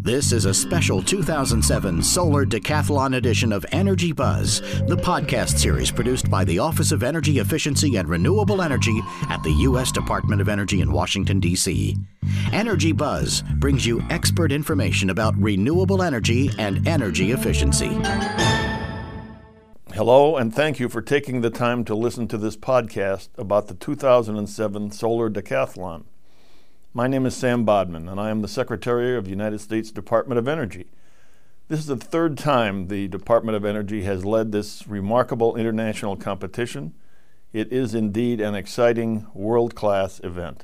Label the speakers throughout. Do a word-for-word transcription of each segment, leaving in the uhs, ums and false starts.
Speaker 1: This is a special two thousand seven Solar Decathlon edition of Energy Buzz, the podcast series produced by the Office of Energy Efficiency and Renewable Energy at the U S Department of Energy in Washington, D C Energy Buzz brings you expert information about renewable energy and energy efficiency.
Speaker 2: Hello, and thank you for taking the time to listen to this podcast about the two thousand seven Solar Decathlon. My name is Sam Bodman, and I am the Secretary of the United States Department of Energy. This is the third time the Department of Energy has led this remarkable international competition. It is indeed an exciting, world-class event.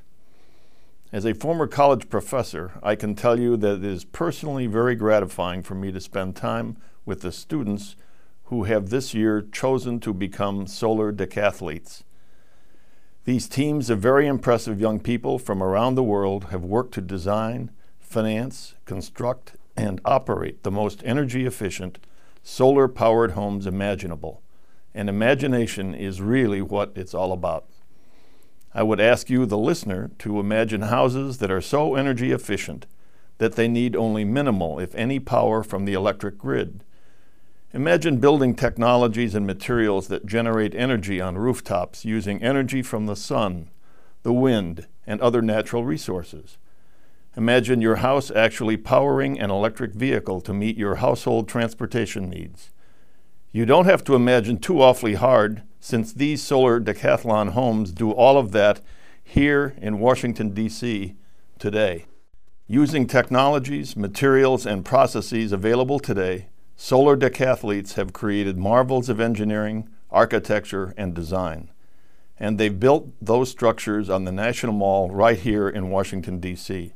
Speaker 2: As a former college professor, I can tell you that it is personally very gratifying for me to spend time with the students who have this year chosen to become solar decathletes. These teams of very impressive young people from around the world have worked to design, finance, construct, and operate the most energy-efficient, solar-powered homes imaginable. And imagination is really what it's all about. I would ask you, the listener, to imagine houses that are so energy efficient that they need only minimal, if any, power from the electric grid. Imagine building technologies and materials that generate energy on rooftops using energy from the sun, the wind, and other natural resources. Imagine your house actually powering an electric vehicle to meet your household transportation needs. You don't have to imagine too awfully hard, since these Solar Decathlon homes do all of that here in Washington, D C today. Using technologies, materials, and processes available today, Solar decathletes have created marvels of engineering, architecture, and design. And they've built those structures on the National Mall right here in Washington, D C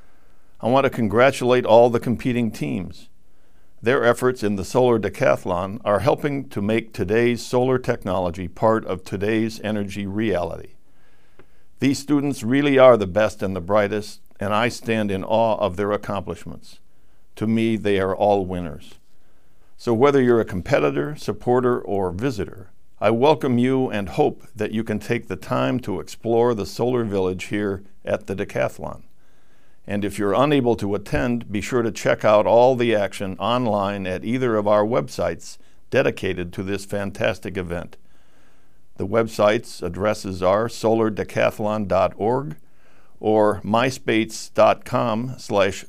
Speaker 2: I want to congratulate all the competing teams. Their efforts in the Solar Decathlon are helping to make today's solar technology part of today's energy reality. These students really are the best and the brightest, and I stand in awe of their accomplishments. To me, they are all winners. So whether you're a competitor, supporter, or visitor, I welcome you and hope that you can take the time to explore the solar village here at the Decathlon. And if you're unable to attend, be sure to check out all the action online at either of our websites dedicated to this fantastic event. The websites' addresses are solar decathlon dot org or myspace.com slash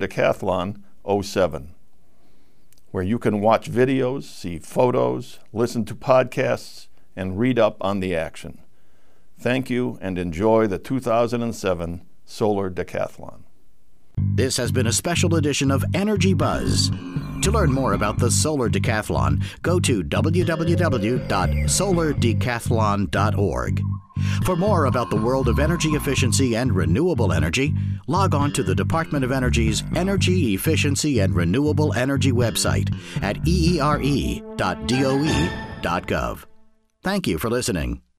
Speaker 2: solardecathlon07. where you can watch videos, see photos, listen to podcasts, and read up on the action. Thank you, and enjoy the two thousand seven Solar Decathlon.
Speaker 1: This has been a special edition of Energy Buzz. To learn more about the Solar Decathlon, go to w w w dot solar decathlon dot org. For more about the world of energy efficiency and renewable energy, log on to the Department of Energy's Energy Efficiency and Renewable Energy website at e e r e dot d o e dot gov. Thank you for listening.